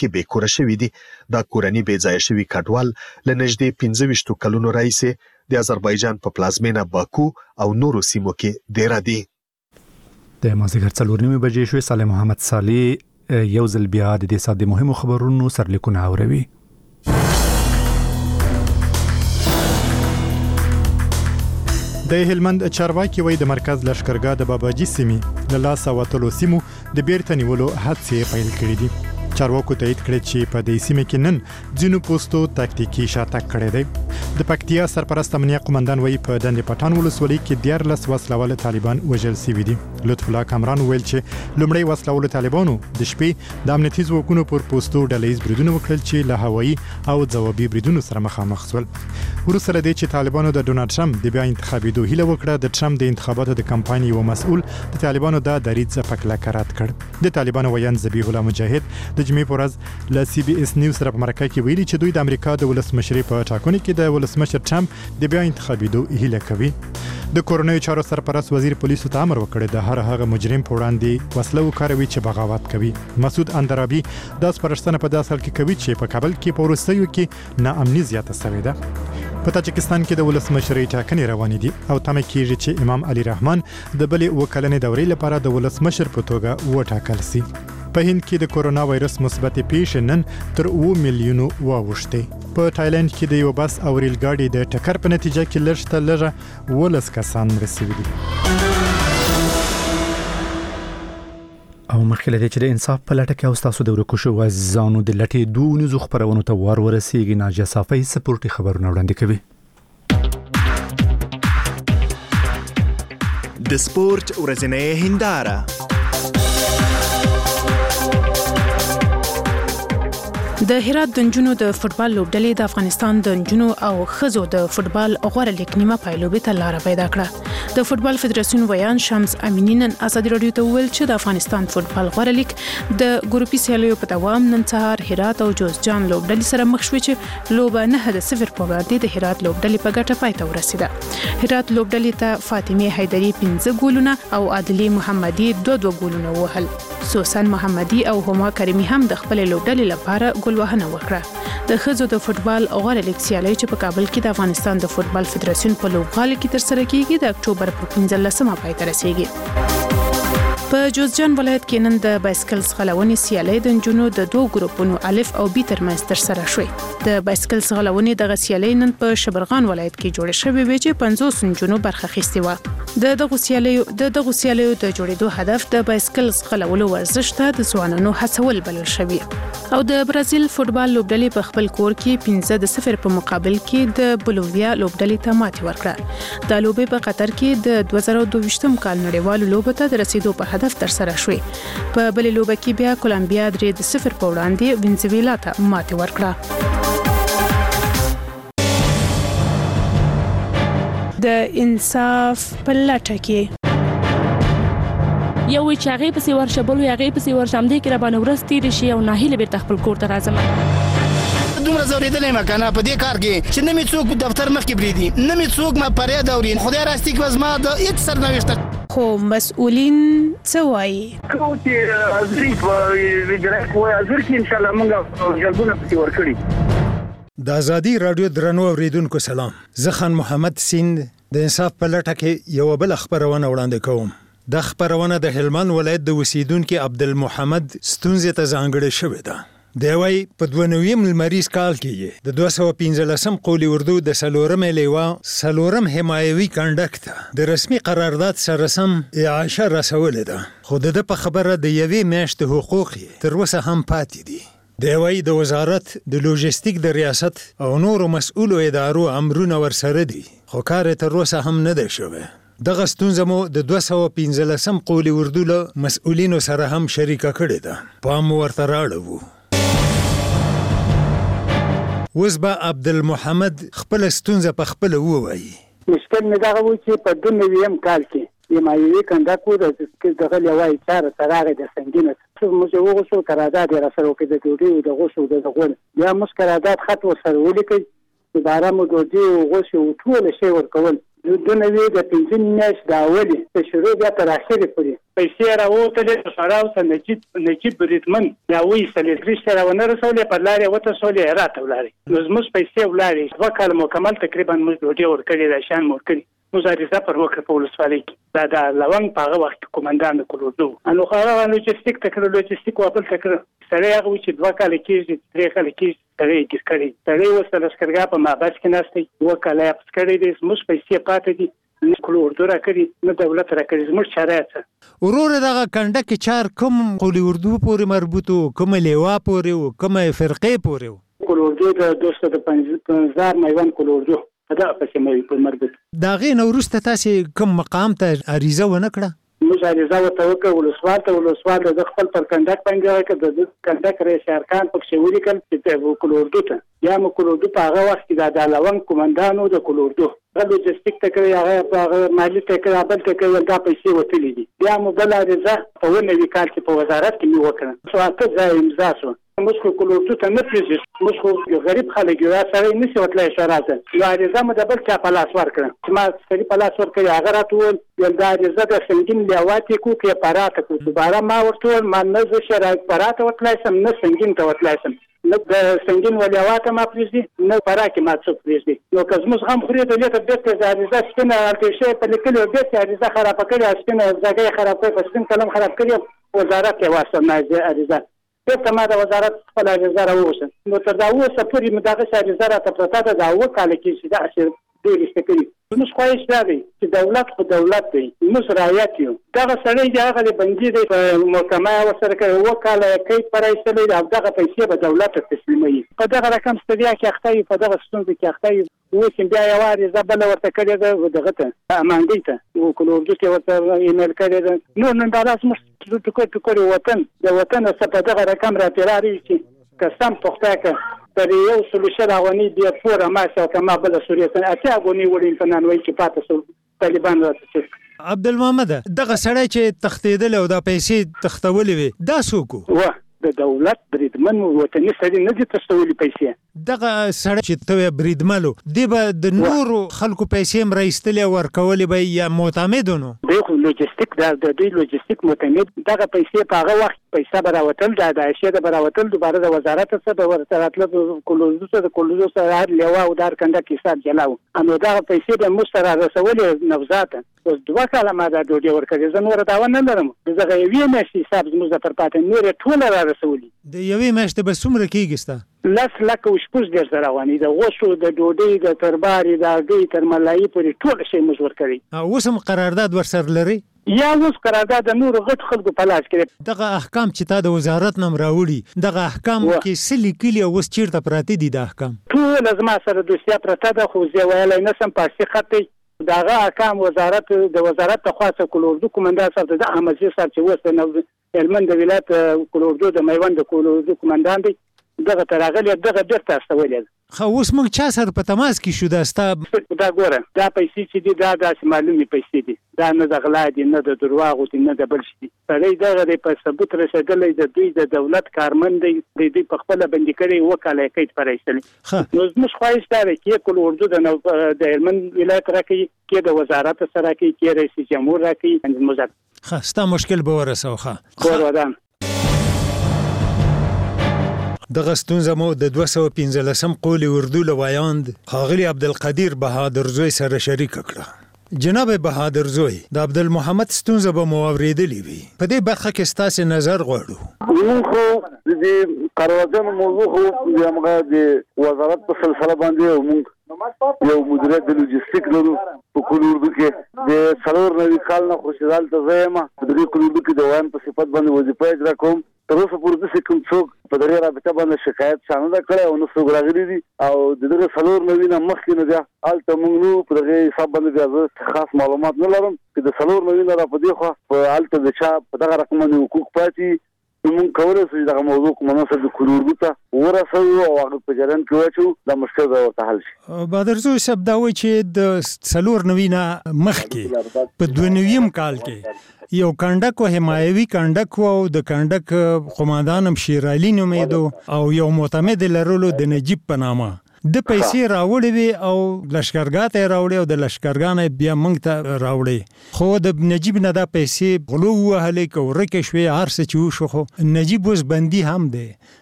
کې بیکوره شوي دي. دا کورنۍ بې ځایه شوي کډوال له نږدې 25 کلونو راهیسې د آذربایجان په پلازمینه باکو او نورو سیمو کې ډیر دي. د مازیګر 4:30 بجې شوې. صالح محمد صالح یو ځل بیا د دې ساده مهمو خبرونو سرلیکونه اوروي. د هلمند چارواکي وایي د مرکز لشکرګاه د باباجي سیمې له لاسه وتلو سیمو د بیرته نیولو هڅې پیل کړې دي. چارواکو تایید کړی چې په دې سیمه کې نن ځینو پوسټو تاکتیکي شاتګ کړی دی. د پکتیا سرپرست امنیه قومندان وایي په دندې پټان ولسوالۍ کې 14 وسلوال طالبان وژل شوي دي. لطف الله کامران ویل چې لومړی وسلوال طالبانو د شپې د امنیتي ځواکونو پر پوسټو ډلهیز بریدونه وکړل چې له هوایي او ځوابي بریدونو سره مخامخ شول. وروسته له دې چې طالبانو د ډونالډ ټرمپ د بیا انتخابېدو هیله وکړه، د ټرمپ د انتخاباتو د کمپایني یو مسؤل د طالبانو د دریځ په کلکه رد کړ. د طالبانو ویاند ذبیح الله مجاهد د جمعې په ورځ له CBS نیوز سره په مرکه کې ویلي چې دوی د امریکا د ولسمشرۍ په ټاکنو کې د ولسمشر ټرمپ د بیا انتخابېدو هیله کوي. د کورنیو چارو سرپرست وزیر پولیسو ته امر وکړ د هر هغه مجرم په وړاندې وسله وکاروي چې بغاوت کوي. مسعود اندرابي د سپارښتنه په داسې حال کې کوي چې په کابل کې په وروستیو کې ناامني زیاته شوې ده. په تاجکستان کې د ولسمشرۍ ټاکنې روانې دي او تمه کېږي چې امام علي رحمان د بلې وکلنې دورې لپاره د ولسمشر په توګه وټاکل شي. په هند کې د کورونا وایرس مثبت پیښې نن تر 2 میلیونو واوښتې. په تایلند کې د یو بس او ریل ګاډي د ټکر په نتیجه کې لږ 12 کسان رسېدلي دي. او مخکې له دې چې د انصاف په لټه کې او ستاسو د ورکو شوو عزیزانو د لټې دونیزو خپرونو ته ورسیږي، ناجیه صافی سپورټي خبرونه وړاندې کوي. د سپورت ورځنۍ هنداره. د هرات د نجونو د فوتبال لوبډلې د افغانستان د نجونو او ښځو د فوتبال غوړه لیګ نیمه پایلوبې ته لاره پیدا کړه. د فوتبال فدراسیون ویان شمس امینی نن ازادي رادیو ته وویل چې د افغانستان فوتبال غوړه لیګ د ګروپي سیالیو په دوام نن سهار هرات او جوزجان لوبډلې سره مخ شوې چې لوبه 9-0 په وړاندې د هرات لوبډلې په ګټه پای ته ورسېده. هرات لوبډلې ته فاطمه حیدری 15 ګولونه او عادلي محمدي 2 ګولونه وهل. سوسن محمدي او هما کریمی هم د خپل لوبډلې لپاره ګولوهنه وکړه. د ښځو د فوتبال غوړه لیګ سیالي چې په کابل کې د افغانستان د فوتبال فدراسیون په لوبغالي کې ترسره کیږي د اکتوبر په 15مه پای ته رسیږي. په جوزجان ولایت کې نن د بایسکل ځغلونې سیالي د نجونو د 2 ګروپونو الف او بی ترمنځ ترسره شوې. د بایسکل ځغلونې دغه سیالي نن په شبرغان ولایت کې جوړه شوې وې چې 50 نجونو برخه اخیستې و. د دغه سیالیو د جوړېدو هدف د بایسکل ځغلولو ورزش ته د ځوانانو هڅول بلل شوی. او د برازیل فوتبال لوبډلې په خپل کور کې 15-0 په مقابل کې د بولوویا لوبډلې ته ماتې ورکړه. د لوبې په قطر کې د 2022 کال نړیوالو لوبو ته د رسیدو په هدف ترسره شوې. په بلې لوبه کې بیا کولمبیا 3-0 په وړاندې وینزویلا ته ماتې ورکړه. د انصاف په لټه کې یو چې هغه پسې ورشه بل هغه پسې ورشم دې کې را باندې ورستې شي او ناهیله بیرته خپل کور ته راځم. دومره زوریدلې مکانه په دې کار کې چې نه می څوک دفتر مخ کې بریدي، نه می څوک ما پرې دوري. خدای راستي کې وزما د هیڅ سرنوشت خو مسؤلین څه وایي؟ کوم چې ازري په وجرای کوی ازر کې ان شاء الله موږ جلبونه پسې ورکړي. د ازادي رادیو درنو اوریدونکو سلام. زه خان محمد سیند د انصاف په لټه کې یو بل خبرونه وړاندې کوم. د خبرونه د هلمند ولایت د اوسیدونکو عبدالمحمد ستونزې ته ځانګړې شوې ده. دی وايي په 92 لمریز کال کې د 215 قولي اردو د سلورمې لیوا سلورم حمایوي کنډک ته د رسمي قرارداد سره سم اعاشه رسولې ده. خو د په خبره د یوې میاشتې حقوق تر اوسه هم پاتې دي. دی وايي د وزارت د لوجستیک د ریاست او نورو مسؤلو ادارو امرونه ورسره دي، خو کار تر اوسه هم نه دی شوی. دغه ستونزه مو د 215 قولي اردو له مسؤلینو سره هم شریکه کړې ده. پام ورته راړو. اوس به عبدالمحمد خپل ستونزه په خپل ووایي. مشکل مې دغه و چې په 2009 کال کې حمایوي کنډک و دغه لیوای چاره تراغه د سنگینه موږ وغوښتل قرارداد را سره وکړو د ډوډۍ او د غوښو د غون بیا موږ قرارداد خط ورسره ولیکل چې بارامو ډوډۍ او غوښو ټول شی ورکول. د 2015 میاشتې د اولي په شروع بیا تر اخره پورې پیسې راووتلې سراو ته نجیب بریدمن یا وایستلې درې سره ونه رسولې په لارې وته سولې راته ولاړې نو زموږ پیسې ولاړې 2 کال مکمل تقریبا موږ ډوډۍ ورکړې د شان ورکړې مزارزه پر وکړه په ولسوالۍ کې دا لونګ په هغه وخت کمانډان د کلوردو انو هغه لوجستیک تکړه لوجستیک وبل تکړه سره هغه چې 2 کال کېږي 3 کال کېږي سره یې کړی سره وسله لشکرګاه په مابس کې نهسته 2 کال یې پسکړی دي زموږ پیسې پاتې دي نه کلوردو را کړی نه دولت را کړی زموږ شرایط ورور دغه کنډک چار کوم کلوردو پورې مربوطو کوم لیوا پورې کوم فرقې پورې کلوردو د 250 میوان کلوردو دا پسې مې په مربوط دا غي نو ورسته تاسو کوم مقام ته عریضه ونه کړه موږ عریضه وکړه ولسوال د خپل پر کنډک باندې کې د کنډک رئیس ارکان په څیر ولیکل چې کلوردو ته یا مو کلوردو په هغه وخت کې د لونګ کمانډانو د کلوردو د لوجستیک تکړه هغه مالی تکړه بل تکړه دا پیسې وتلې دي یا مو بل عریضه په ونوي کال کې په وزارت کې مې وکړه څو ځای امضا شو موږ کلوردو ته نه پریږدو موږ یو غریب خلک یو سره نشي وتلای شراته یو عریضه مې د بل چا په لاس ورکړه چې ما سړي په لاس ورکړی هغه راټول یو د عریضه د سنگین لیواتې کو کې پراته کو دوباره ما ورته ما نه زه شرایط پراته وتلای سم نه سنگین ته وتلای سم نه د سنگین ولیواته ما پریږدي نه پراکې ما څوک پریږدي نو که زموږ هم خوري د لیته بیرته د عریضه سپینه هلته شی په لیکلو بیرته عریضه خرابه کړې سپینه ځګۍ خراب کړې په سپین قلم خراب کړې وزارت یې واستنه عریضه بیرته ما د وزارت خپل عریضه راووسه نو تر دا اوسه پورې مې دغه عریضه راته پرته ده دا 2 کال کې دا اثر ډېر استکري موږ خواهش دی چې دولت خو دولت دی موږ رعایت یو دغه سړی دی هغه بندي دی په محکمه وسره کوي 2 کال کې پرایستلې او دغه پیسې به دولت تسلیموي په دغه رقم ستړیا کې اخته په دغه ستونزې کې اخته اوس بیا یو عریضه بل ورته کړی ده دغه ته امانګي ته او کلوردو ته ورته ایمیل کړی ده نو دا لاس موږ ټکو وطن د وطن څخه په دغه رقم راپیراري چې قسم پخته پر یو سولوشن غونی دی پورا ما څه کما بل سوریه اته غونی وړین فنان وای چې پاتې سو طالبان راځي عبدالمحمد دغه سړی چې تختیدل او دا پیسې تختولې وي دا څوک و د دولت بریدمن وطني سړي نه دي تستولي پیسې دغه سړی چې ته بریدملو دی به د نورو خلکو پیسې مرایستلې ورکولې به یا معتمدونو دغه لوجستیک د دوی لوجستیک معتمد دغه پیسې په هغه وخت پیسې براوتل د اشیاء د براوتل دوباره د وزارت څخه د ورتلاتلو کلوزو سره لیوا او دار کنده کې حساب جلاو انو دغه پیسې د مستر رسول نوزاته اوس 2 کال ما دا ډوډۍ ورکړې زه نور دا نه لرم دغه یوې مېشي حساب زموږ د پر پاتې نور ټول را رسولي د یوې مېشته به څومره کېږي ستا لاس لکه وشپوس ډېر سره رواني د غوښو د ډوډۍ د ترباري د هګۍ تر ملایي پورې ټول شی موږ ورکړي اوس هم قرارداد ورسره لري یا اوس قرارداد د نور غټ خلکو په لاس کې دغه احکام چې تا د وزارت نم راوړي دغه احکام کې سلی کلی اوس چیرته پراته دي د احکام ټول لازم سره دوسیا پراته ده خو زه ویلای نسم پارسي خطي دغه احکام وزارت د وزارت خاصه کلوردو کومندان صاحب د احمد زی صاحب چې وسته نو هلمند ولایت کلوردو د میوند کلوردو کومندان دی دغه ترغلی دغه ډېر تاسولې خو اوس موږ چا سره په تماس کې شو دا ستا دا ګوره دا پیسې چې دي دا داسې معلومي پیسې دي دا نه د غلا دي نه د درواغو دي نه د بل شي دي سړی دغه په ثبوت رسېدلی د دوی د دولت کارمند دی د دوی په خپله بندي کړی وکاله یې قید پرایستلی نو زموږ خواهش دا دی چې کلوردو د هلمند ولایت راکوي کې د وزارت سره راکوي کې رئیس جمهور راکوي موږ ښه ستا مشکل به ورسوه ښه ودان دغه ستونزه مو د 215 قول اردو لوایاند ښاغلي عبدالقدیر بهادر زوی سره شریک کړه جناب بهادر زوی د عبدالمحمد ستونزه به مو اورېدلې وي په دې برخه کې ستاسو نظر غواړو موږ خو د قرارداد موضوع خو د وزارت په سلسله باندې موږ یو مدیریت د لوجستیک لرو په کلوردو کې د څلور نوي کال نه خوشحال ته زما د دې کلوردو کې د وایم په صفت باندې وظیفه اجرا کوم تر اوسه پورې د کوم څوک په دې رابطه باندې شکایت شامل کړي او نو څوک راغلي دي او د دې څلور نوي نه مخکې نه ده الته موږ نو په دې حساب باندې خاص معلومات نه لرم چې د څلور نوي نه په دې خو په الته د چا په دغه رقم باندې حقوق پاتې موږ کولای شو دغه موضوع کوم مناسب د کلوردو ته ورسو او هغه په جریان کې واچو د مشکل ورته حل شي بهادر زوی صاحب دا وایي چې د څلور نوي نه مخکې په 2000 کال کې یو کنډک او حمایوي کنډک او د کنډک قوماندان هم شیر علي نومېدو او یو معتمد لرلو د نجیب په نامه د پیسې راوړې وي او لشکرګاه ته راوړې او د لشکرګاه بیا موږ ته راوړې خو د نجیب نه دا پیسې غلو وهلې کو رکه شوې هر څه چې وشو خو نجیب اوس بندي هم دی